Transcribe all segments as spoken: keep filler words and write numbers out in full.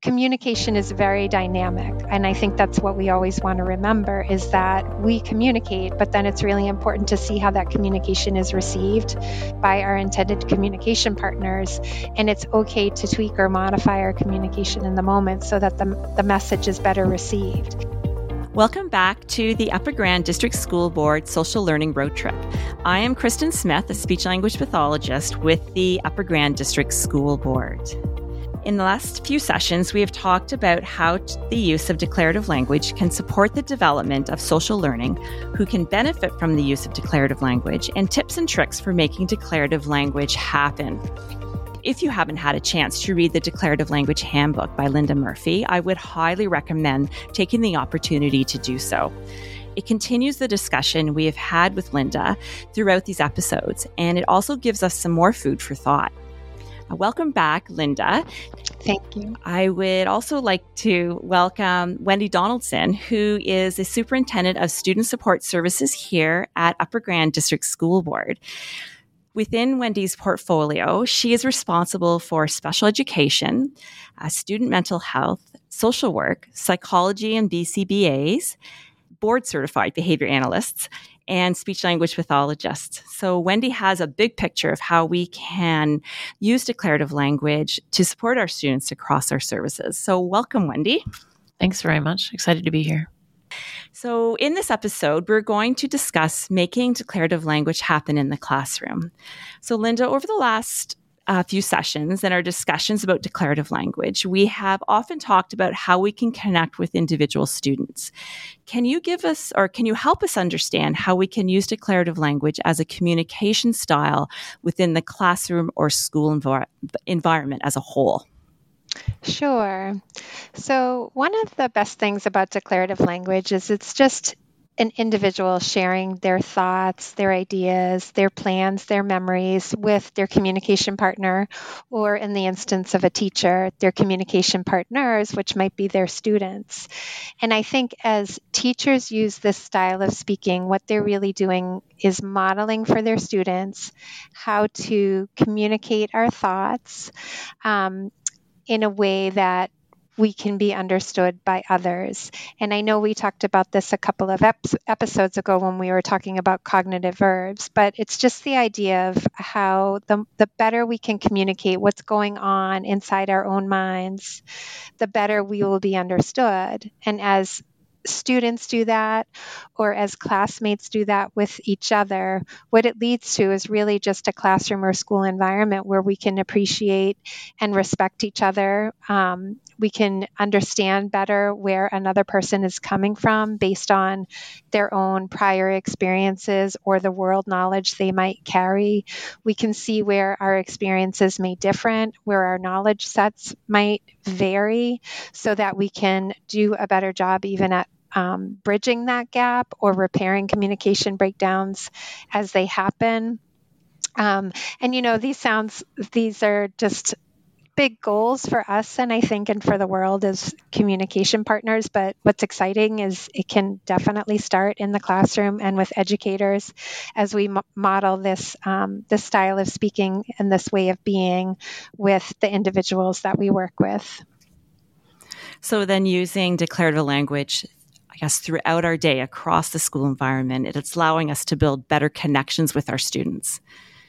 communication is very dynamic. And I think that's what we always want to remember is that we communicate, but then it's really important to see how that communication is received by our intended communication partners. And it's okay to tweak or modify our communication in the moment so that the, the message is better received. Welcome back to the Upper Grand District School Board Social Learning Road Trip. I am Kristen Smith, a speech-language pathologist with the Upper Grand District School Board. In the last few sessions, we have talked about how t- the use of declarative language can support the development of social learning, who can benefit from the use of declarative language, and tips and tricks for making declarative language happen. If you haven't had a chance to read the Declarative Language Handbook by Linda Murphy, I would highly recommend taking the opportunity to do so. It continues the discussion we have had with Linda throughout these episodes, and it also gives us some more food for thought. Welcome back, Linda. Thank you. I would also like to welcome Wendy Donaldson, who is the Superintendent of Student Support Services here at Upper Grand District School Board. Within Wendy's portfolio, she is responsible for special education, uh, student mental health, social work, psychology and B C B As, board-certified behavior analysts, and speech-language pathologists. So Wendy has a big picture of how we can use declarative language to support our students across our services. So welcome, Wendy. Thanks very much. Excited to be here. So in this episode, we're going to discuss making declarative language happen in the classroom. So Linda, over the last uh, few sessions and our discussions about declarative language, we have often talked about how we can connect with individual students. Can you give us, or can you help us understand how we can use declarative language as a communication style within the classroom or school envir- environment as a whole? Sure. So one of the best things about declarative language is it's just an individual sharing their thoughts, their ideas, their plans, their memories with their communication partner, or in the instance of a teacher, their communication partners, which might be their students. And I think as teachers use this style of speaking, what they're really doing is modeling for their students how to communicate our thoughts um, in a way that we can be understood by others. And I know we talked about this a couple of ep- episodes ago when we were talking about cognitive verbs, but it's just the idea of how the, the better we can communicate what's going on inside our own minds, the better we will be understood. And as students do that, or as classmates do that with each other, what it leads to is really just a classroom or school environment where we can appreciate and respect each other. Um, we can understand better where another person is coming from based on their own prior experiences or the world knowledge they might carry. We can see where our experiences may differ, where our knowledge sets might vary, so that we can do a better job even at Um, bridging that gap or repairing communication breakdowns as they happen. Um, and, you know, these sounds, these are just big goals for us, and I think, and for the world as communication partners. But what's exciting is it can definitely start in the classroom and with educators as we mo- model this, um, this style of speaking and this way of being with the individuals that we work with. So then using declarative language, I guess, throughout our day across the school environment, it's allowing us to build better connections with our students.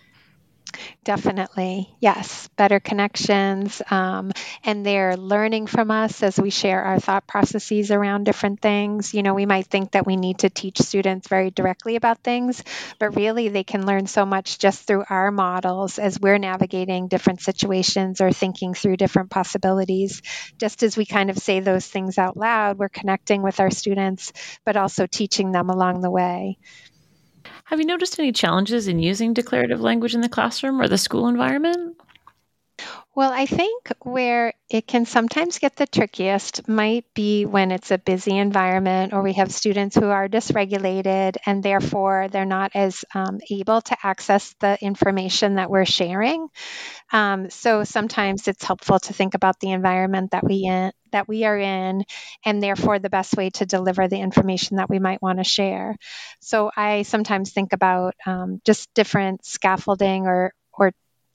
Definitely. Yes. Better connections. Um, and they're learning from us as we share our thought processes around different things. You know, we might think that we need to teach students very directly about things, but really they can learn so much just through our models as we're navigating different situations or thinking through different possibilities. Just as we kind of say those things out loud, we're connecting with our students, but also teaching them along the way. Have you noticed any challenges in using declarative language in the classroom or the school environment? Well, I think where it can sometimes get the trickiest might be when it's a busy environment or we have students who are dysregulated and therefore they're not as um, able to access the information that we're sharing. Um, so sometimes it's helpful to think about the environment that we in, that we are in, and therefore the best way to deliver the information that we might want to share. So I sometimes think about um, just different scaffolding or or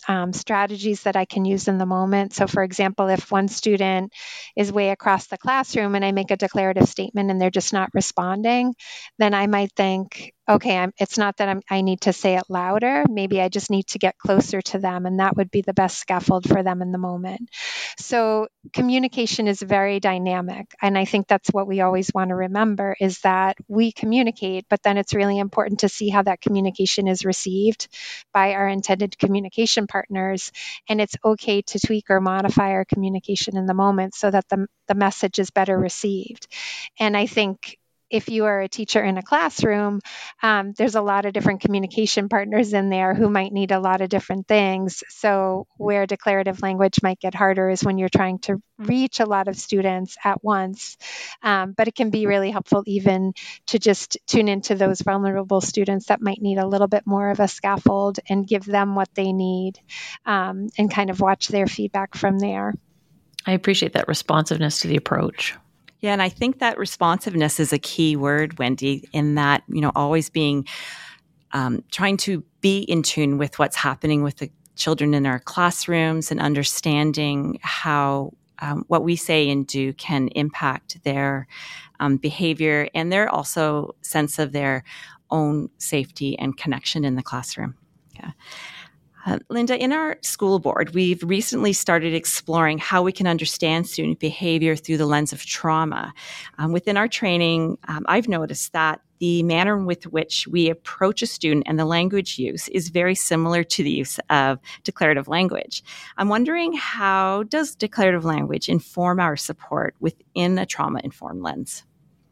um, strategies that I can use in the moment. So, for example, if one student is way across the classroom and I make a declarative statement and they're just not responding, then I might think, okay, I'm, it's not that I'm, I need to say it louder. Maybe I just need to get closer to them, and that would be the best scaffold for them in the moment. So communication is very dynamic, and I think that's what we always want to remember, is that we communicate, but then it's really important to see how that communication is received by our intended communication partners, and it's okay to tweak or modify our communication in the moment so that the, the message is better received. And I think if you are a teacher in a classroom, um, there's a lot of different communication partners in there who might need a lot of different things. So where declarative language might get harder is when you're trying to reach a lot of students at once. Um, but it can be really helpful even to just tune into those vulnerable students that might need a little bit more of a scaffold and give them what they need, um, and kind of watch their feedback from there. I appreciate that responsiveness to the approach. Yeah, and I think that responsiveness is a key word, Wendy, in that, you know, always being, um, trying to be in tune with what's happening with the children in our classrooms and understanding how um, what we say and do can impact their um, behavior and their also sense of their own safety and connection in the classroom. Yeah. Uh, Linda, in our school board, we've recently started exploring how we can understand student behavior through the lens of trauma. Um, within our training, um, I've noticed that the manner with which we approach a student and the language use is very similar to the use of declarative language. I'm wondering, how does declarative language inform our support within a trauma-informed lens?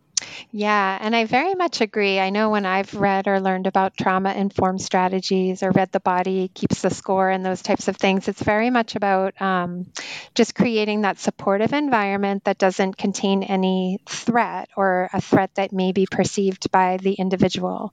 Yeah, and I very much agree. I know when I've read or learned about trauma-informed strategies or read The Body Keeps the Score and those types of things, it's very much about um, just creating that supportive environment that doesn't contain any threat or a threat that may be perceived by the individual.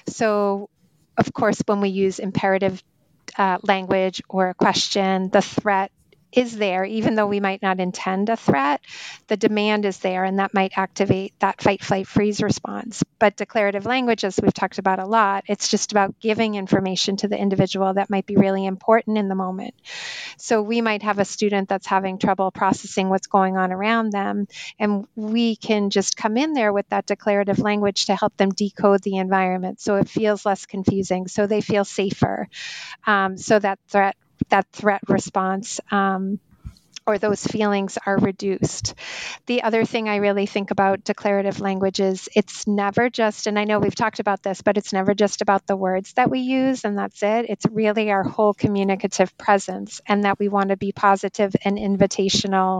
So, of course, when we use imperative uh, language or a question, the threat is there, even though we might not intend a threat. The demand is there, and that might activate that fight, flight, freeze response. But declarative language, as we've talked about a lot, it's just about giving information to the individual that might be really important in the moment. So we might have a student that's having trouble processing what's going on around them, and we can just come in there with that declarative language to help them decode the environment so it feels less confusing, so they feel safer, um, so that threat that threat response um, or those feelings are reduced. The other thing I really think about declarative language is it's never just, and I know we've talked about this, but it's never just about the words that we use and that's it. It's really our whole communicative presence, and that we want to be positive and invitational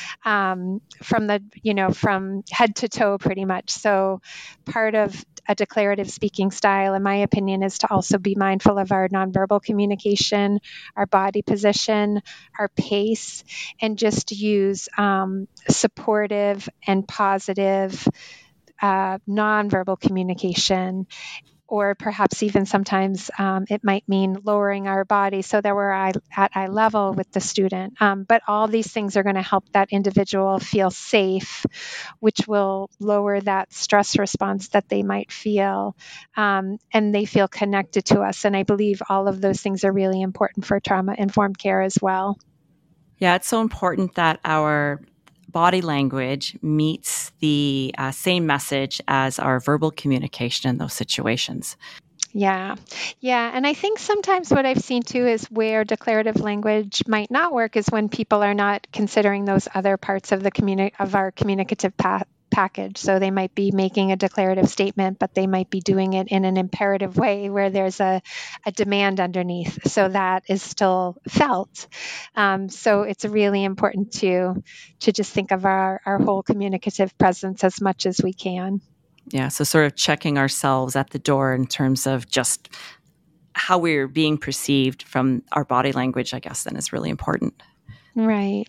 um, from the, you know, from head to toe pretty much. So part of a declarative speaking style, in my opinion, is to also be mindful of our nonverbal communication, our body position, our pace, and just use um, supportive and positive uh, nonverbal communication. Or perhaps even sometimes um, it might mean lowering our body so that we're eye, at eye level with the student. Um, but all these things are going to help that individual feel safe, which will lower that stress response that they might feel. Um, and they feel connected to us. And I believe all of those things are really important for trauma-informed care as well. Yeah, it's so important that our body language meets the uh, same message as our verbal communication in those situations. Yeah. Yeah. And I think sometimes what I've seen too is where declarative language might not work is when people are not considering those other parts of the communi- of our communicative path. package. So they might be making a declarative statement, but they might be doing it in an imperative way where there's a, a demand underneath. So that is still felt. Um, so it's really important to to just think of our, our whole communicative presence as much as we can. Yeah, so sort of checking ourselves at the door in terms of just how we're being perceived from our body language, I guess, then is really important. Right.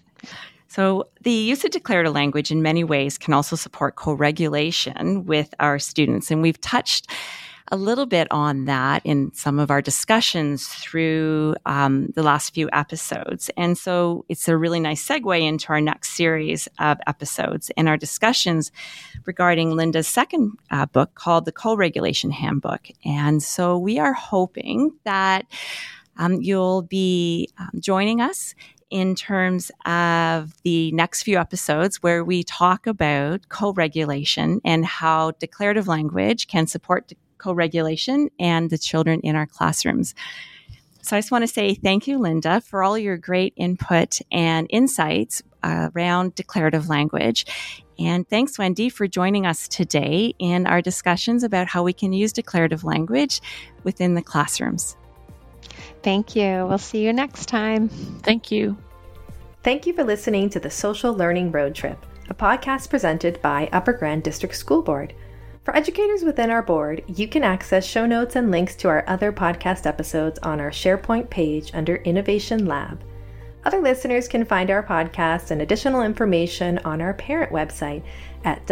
So the use of declarative language in many ways can also support co-regulation with our students. And we've touched a little bit on that in some of our discussions through um, the last few episodes. And so it's a really nice segue into our next series of episodes and our discussions regarding Linda's second uh, book called The Co-Regulation Handbook. And so we are hoping that Um, you'll be um, joining us in terms of the next few episodes where we talk about co-regulation and how declarative language can support co-regulation and the children in our classrooms. So I just want to say thank you, Linda, for all your great input and insights uh, around declarative language. And thanks, Wendy, for joining us today in our discussions about how we can use declarative language within the classrooms. Thank you. We'll see you next time. Thank you. Thank you for listening to the Social Learning Road Trip, a podcast presented by Upper Grand District School Board. For educators within our board, you can access show notes and links to our other podcast episodes on our SharePoint page under Innovation Lab. Other listeners can find our podcasts and additional information on our parent website at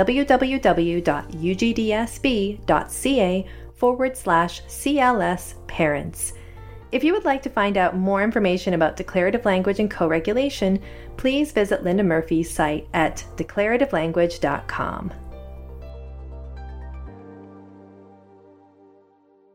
www.ugdsb.ca forward slash CLS parents. If you would like to find out more information about declarative language and co-regulation, please visit Linda Murphy's site at declarative language dot com.